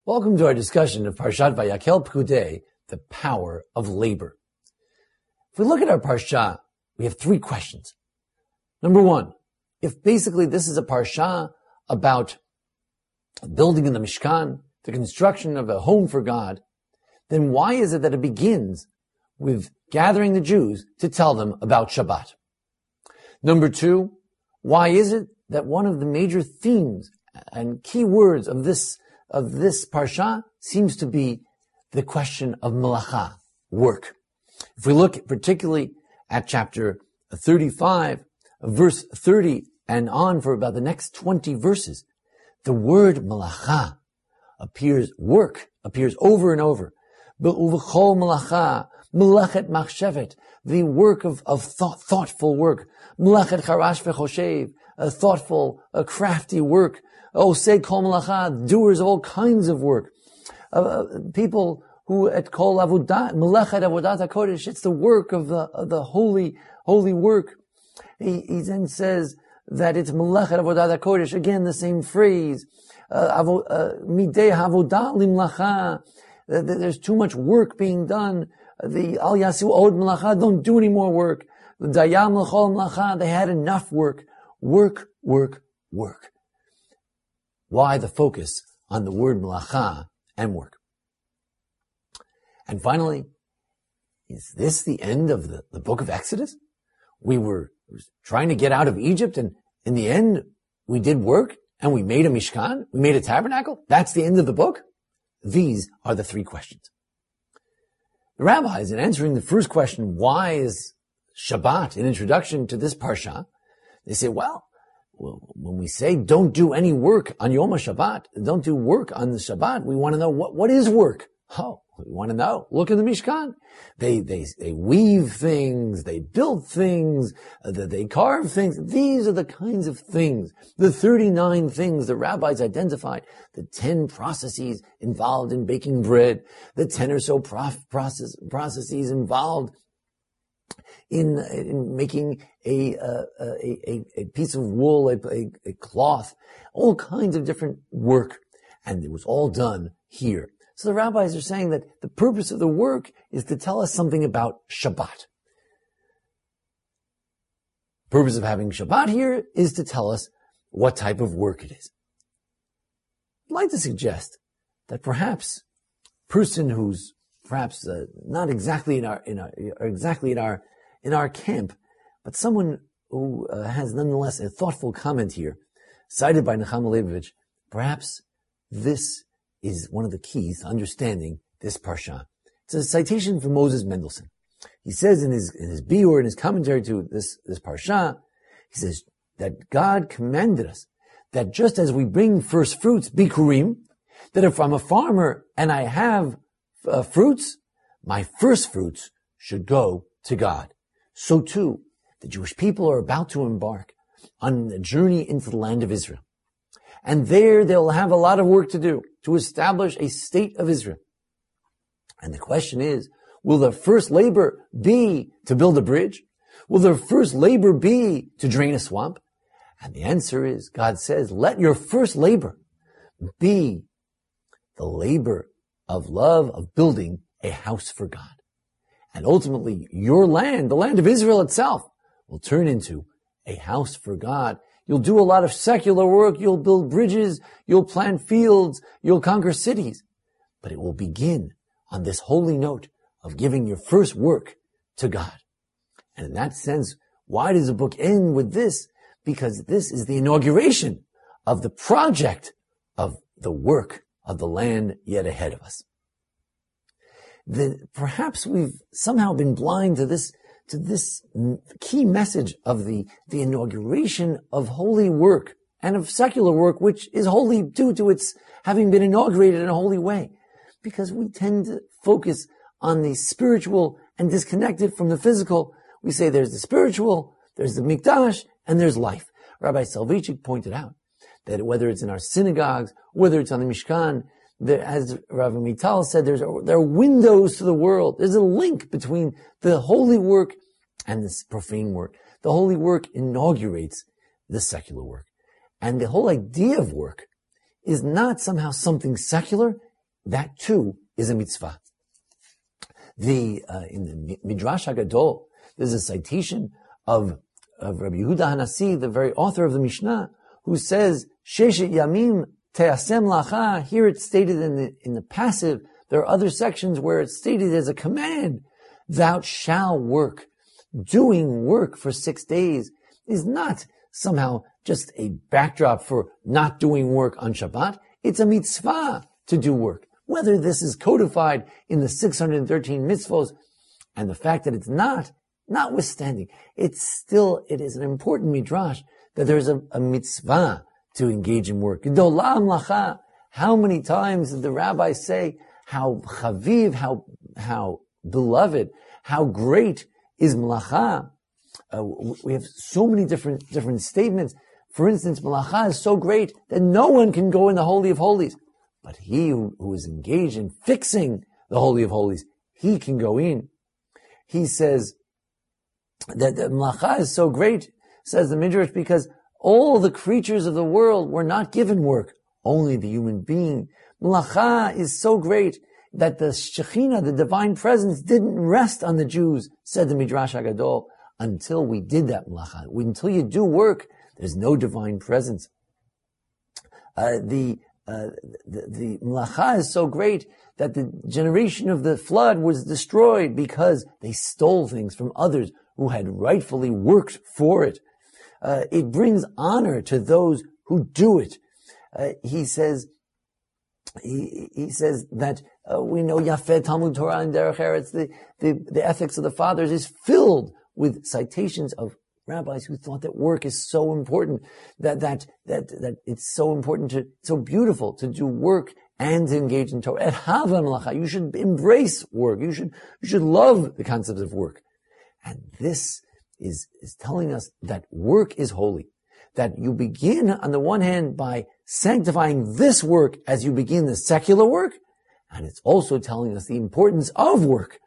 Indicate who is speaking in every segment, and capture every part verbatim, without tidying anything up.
Speaker 1: Welcome to our discussion of Parshat Vayakhel Pekudei, the power of labor. If we look at our Parsha, we have three questions. Number one, if basically this is a Parsha about building in the Mishkan, the construction of a home for God, then why is it that it begins with gathering the Jews to tell them about Shabbat? Number two, why is it that one of the major themes and key words of this of this parsha seems to be the question of melacha, work? If we look particularly at chapter thirty-five, verse thirty and on for about the next twenty verses, the word melacha appears, work appears over and over. Be'uvechol melacha, melachet machshevet, the work of, of thought, thoughtful work. Melachet charash v'choshev, a thoughtful, a crafty work. Oh, say kol melacha, doers of all kinds of work. Uh, people who at kol avodat, melechet avodat hakodesh, it's the work of the, of the holy, holy work. He, he then says that it's melechet avodat hakodesh, again the same phrase. Midei havodah limlacha, there's too much work being done. The al yasu od melacha, don't do any more work. The dayam l'chol melacha, they had enough work. Work, work, work. Why the focus on the word melacha and work? And finally, is this the end of the, the book of Exodus? We were trying to get out of Egypt, and in the end, we did work, and we made a Mishkan, we made a tabernacle? That's the end of the book? These are the three questions. The rabbis, in answering the first question, why is Shabbat an introduction to this parsha? They say, well, when we say don't do any work on Yom HaShabbat, don't do work on the Shabbat, we want to know what, what is work? Oh, we want to know. Look at the Mishkan. They, they, they weave things, they build things, uh, they carve things. These are the kinds of things, the thirty-nine things the rabbis identified, the ten processes involved in baking bread, the ten or so prof- process, processes involved in, in making a, uh, a, a, a piece of wool, a, a, a cloth, all kinds of different work. And it was all done here. So the rabbis are saying that the purpose of the work is to tell us something about Shabbat. The purpose of having Shabbat here is to tell us what type of work it is. I'd like to suggest that perhaps a person who's perhaps uh, not exactly in our, in our, or exactly in our, in our camp, but someone who uh, has nonetheless a thoughtful comment here, cited by Nechama Leibovich, perhaps this is one of the keys to understanding this parsha. It's a citation from Moses Mendelssohn. He says in his, in his biur, in his commentary to this, this parsha, he says that God commanded us that just as we bring first fruits, bikurim, that if I'm a farmer and I have uh, fruits, my first fruits should go to God. So too, the Jewish people are about to embark on a journey into the land of Israel. And there they'll have a lot of work to do to establish a state of Israel. And the question is, will their first labor be to build a bridge? Will their first labor be to drain a swamp? And the answer is, God says, let your first labor be the labor of love, of building a house for God. And ultimately, your land, the land of Israel itself, will turn into a house for God. You'll do a lot of secular work, you'll build bridges, you'll plant fields, you'll conquer cities. But it will begin on this holy note of giving your first work to God. And in that sense, why does the book end with this? Because this is the inauguration of the project of the work of the land yet ahead of us. Then perhaps we've somehow been blind to this to this key message of the, the inauguration of holy work and of secular work, which is holy due to its having been inaugurated in a holy way. Because we tend to focus on the spiritual and disconnect it from the physical. We say there's the spiritual, there's the mikdash, and there's life. Rabbi Soloveitchik pointed out that whether it's in our synagogues, whether it's on the Mishkan, there, as Rav Mital said, there's a, there are windows to the world. There's a link between the holy work and this profane work. The holy work inaugurates the secular work. And the whole idea of work is not somehow something secular. that too is a mitzvah. The, uh, in the Midrash HaGadol, there's a citation of, of Rabbi Yehuda Hanasi, the very author of the Mishnah, who says, Sheshet Yamim Te'asem Lacha. Here it's stated in the, in the passive. There are other sections where it's stated as a command. Thou shalt work. Doing work for six days is not somehow just a backdrop for not doing work on Shabbat. It's a mitzvah to do work. Whether this is codified in the six hundred thirteen mitzvos and the fact that it's not, notwithstanding, it's still, it is an important midrash that there's a, a mitzvah to engage in work. Gedolah Mlacha. How many times did the rabbis say how chaviv, how, how beloved, how great is mlacha? Uh, we have so many different, different statements. For instance, mlacha is so great that no one can go in the Holy of Holies. But he who, who is engaged in fixing the Holy of Holies, he can go in. He says that the mlacha is so great, says the Midrash, because all the creatures of the world were not given work, only the human being. Mlacha is so great that the Shekhinah, the divine presence, didn't rest on the Jews, said the Midrash HaGadol, until we did that mlacha. Until you do work, there's no divine presence. Uh, the Uh, the, the mlacha is so great that the generation of the flood was destroyed because they stole things from others who had rightfully worked for it. Uh, it brings honor to those who do it. Uh, he says, he, he says that uh, we know Yafeh Talmud Torah and Derech Eretz, the, the, the ethics of the fathers is filled with citations of rabbis who thought that work is so important, that, that, that, that it's so important to, so beautiful to do work and to engage in Torah. You should embrace work. You should, you should love the concepts of work. And this is, is telling us that work is holy. That you begin on the one hand by sanctifying this work as you begin the secular work. And it's also telling us the importance of work.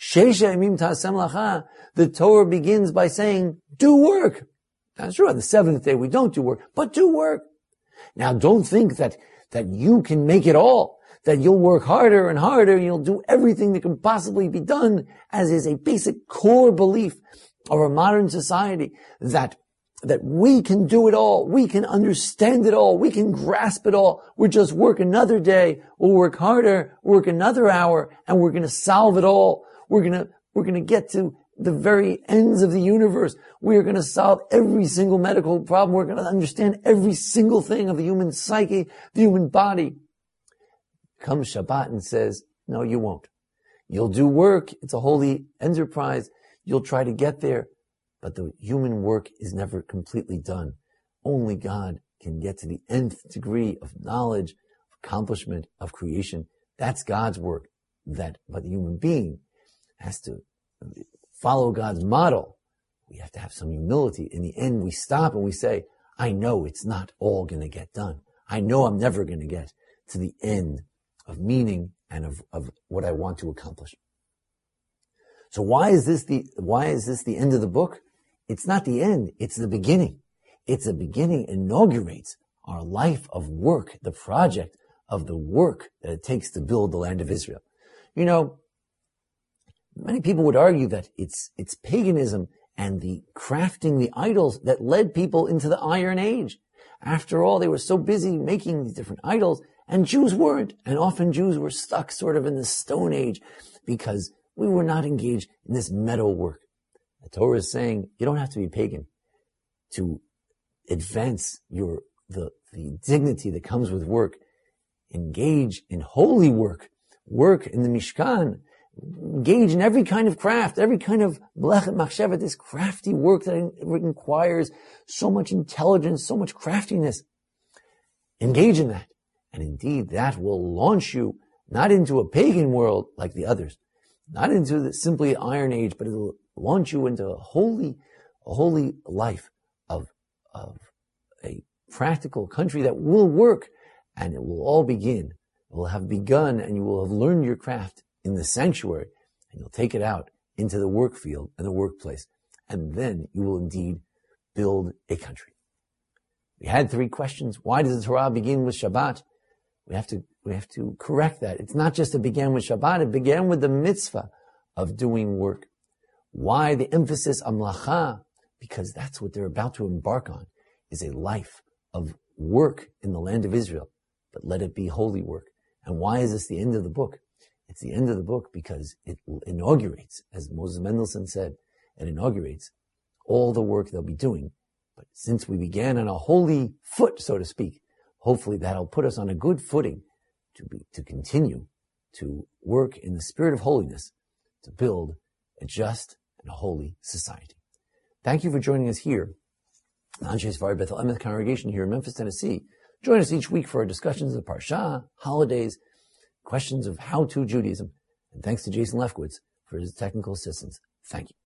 Speaker 1: The Torah begins by saying, do work. That's true. On the seventh day, we don't do work, but do work. Now, don't think that, that you can make it all, that you'll work harder and harder, and you'll do everything that can possibly be done, as is a basic core belief of our modern society, that, that we can do it all, we can understand it all, we can grasp it all. We'll just work another day, we'll work harder, work another hour, and we're gonna solve it all. We're gonna, we're gonna get to the very ends of the universe. We're gonna solve every single medical problem. We're gonna understand every single thing of the human psyche, the human body. Comes Shabbat and says, no, you won't. You'll do work. It's a holy enterprise. You'll try to get there. But the human work is never completely done. Only God can get to the nth degree of knowledge, accomplishment, of creation. That's God's work. That, but the human being has to follow God's model. We have to have some humility. In the end, we stop and we say, I know it's not all going to get done. I know I'm never going to get to the end of meaning and of, of what I want to accomplish. So why is this the, why is this the end of the book? It's not the end. It's the beginning. It's the beginning, inaugurates our life of work, the project of the work that it takes to build the land of Israel. You know, many people would argue that it's, it's paganism and the crafting the idols that led people into the Iron Age. After all, they were so busy making these different idols, and Jews weren't. And often Jews were stuck sort of in the Stone Age because we were not engaged in this metal work. The Torah is saying you don't have to be pagan to advance your, the, the dignity that comes with work. Engage in holy work. Work in the Mishkan. Engage in every kind of craft, every kind of melechet machshevet, this crafty work that requires so much intelligence, so much craftiness. Engage in that. And indeed, that will launch you not into a pagan world like the others, not into the simply Iron Age, but it will launch you into a holy, a holy life of, of a practical country that will work, and it will all begin. It will have begun, and you will have learned your craft in the sanctuary, and you'll take it out into the work field and the workplace. And then you will indeed build a country. We had three questions. Why does the Torah begin with Shabbat? We have to, we have to correct that. It's not just it began with Shabbat, it began with the mitzvah of doing work. Why the emphasis on melacha? Because that's what they're about to embark on, is a life of work in the land of Israel, but let it be holy work. And why is this the end of the book? It's the end of the book because it inaugurates, as Moses Mendelssohn said, it inaugurates all the work they'll be doing. But since we began on a holy foot, so to speak, hopefully that'll put us on a good footing to be, to continue to work in the spirit of holiness to build a just and a holy society. Thank you for joining us here, the Anshe Sefard Bethel Emes congregation here in Memphis, Tennessee. Join us each week for our discussions of Parsha, holidays, questions of how-to Judaism. And thanks to Jason Lefkowitz for his technical assistance. Thank you.